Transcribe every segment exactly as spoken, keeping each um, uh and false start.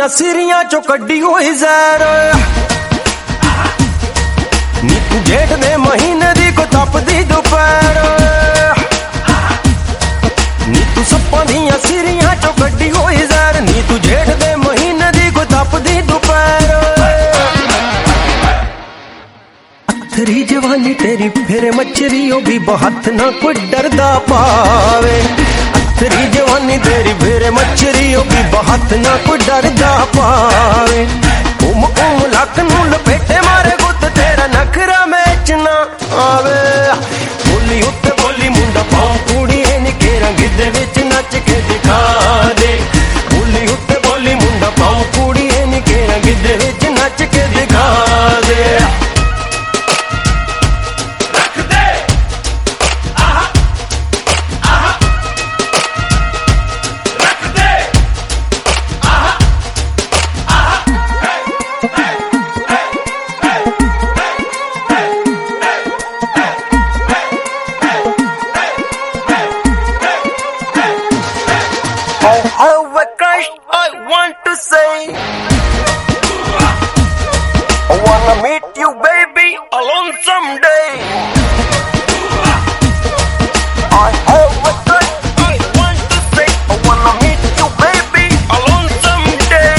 ਦੀਆਂ ਸਿਰੀਆਂ ਚੋਂ ਕੱਢੀ ਹੋਈ ਜ਼ਹਿਰ ਨੀ ਤੂੰ ਜੇਠ ਦੇ ਮਹੀਨੇ ਦੀ ਕੋ ਤਪਦੀ ਦੁਪਹਿਰ ਨੀ ਤੂੰ ਸੱਪਾਂ ਦੀਆਂ ਸਿਰੀਆਂ ਚੋਂ ਕੱਢੀ ਹੋਈ ਜ਼ਹਿਰ ਨੀ ਤੂੰ ਜੇਠ ਦੇ ਮਹੀਨੇ ਦੀ ਕੋ ਤਪਦੀ ਦੁਪਹਿਰ ਅਥਰੀ ਜਵਾਨੀ ਤੇਰੀ ਫੇਰੇ ਮੱਛਰੀ ਉਹ ਵੀ ਬਹੁਤ ਨਾ ਕੋਈ ਡਰਦਾ ਪਾਵੇ अथरी जवानी तेरी फेरे मच्छरी ओ भी बहुत ना कोई डरदा पावे उम उम लक नू लपेटे मारे गुत तेरा नखरा मैच ना आवे बोली उत्ते बोली मुंडा पाऊं कुड़ी नी केरा गिद्दे विच नच के दिखा दे बोली उत्ते बोली मुंडा पाऊं कुड़ी नी केरा गिद्दे विच नच के दिखा दे Oh, a crush I want to say I wanna meet you baby alone someday I have a crush I want to say I wanna meet you baby alone someday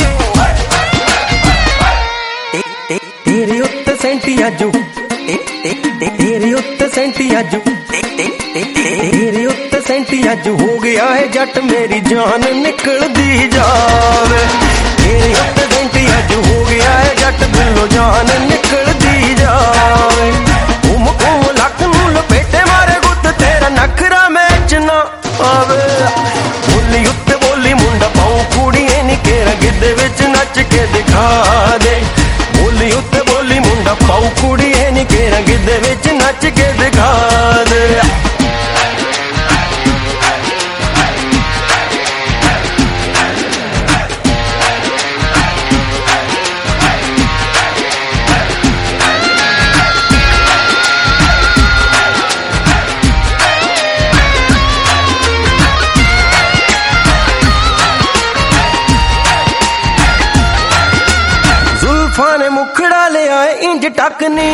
तेरे उत्ते सेंटियां जो तेरे उत्ते सेंटियां जो तेरे उत्ते सेंटियां जो हो गया है जट मेरी जान निकल दी जावे तेरे उत्ते सेंटियां जो हो गया है जट दिलों जान निकल दी जावे उम उम लक नू लपेटे मारे गुत तेरा नखरा मैच ना आवे बोली उत्ते बोली मुंडा पाऊं कुड़िए नी केरा गिद्दे विच नच के दिखा दे बोली उत्ते बोली मुंडा पाऊं कुड़िए नी केरा गिद्दे विच नच के दिखा दे फाने मुखड़ा ले आए इंज टकनी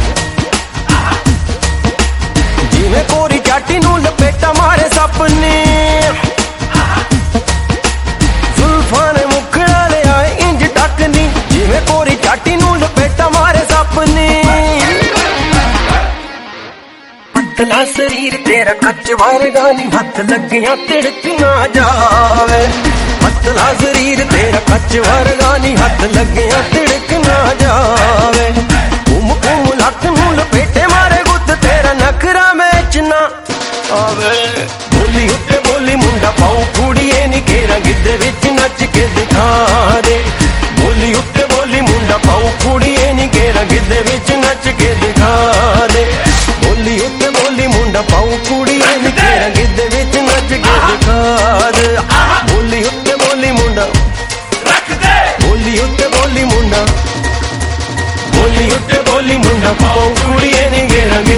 जिवें कोरी चाटी नू लपेटा मारे सपनी जुल्फां ने मुखड़ा ले आए इंज टकनी जिवें कोरी चाटी नू लपेटा मारे सपनी पतला शरीर तेरा कच्च वर्गा नी हथ लगिया तिड़क ना जावे पतला शरीर तेरा कच्च वर्गा नी हथ लगिया तिड़क ना जावे उम उम लक नू लपेटे मारे गुत तेरा नखरा मैच ना आवे बोली उत्ते बोली मुंडा पाऊं कुड़िए नी केरा गिद्दे विच नच के दिखा दे बोली उत्ते बोली मुंडा पाऊं कुड़िए नी केरा गिद्दे विच नच के दिखा दे बोली उत्ते बोली मुंडा पाऊं कुड़िए नी केरा गिद्दे विच नच के दिखा दे बोली उत्ते बोली मुंडा बोली उत्ते बोली मुंडा बोली उत्ते बोली मुंडा पाऊं कुड़िए नी केरा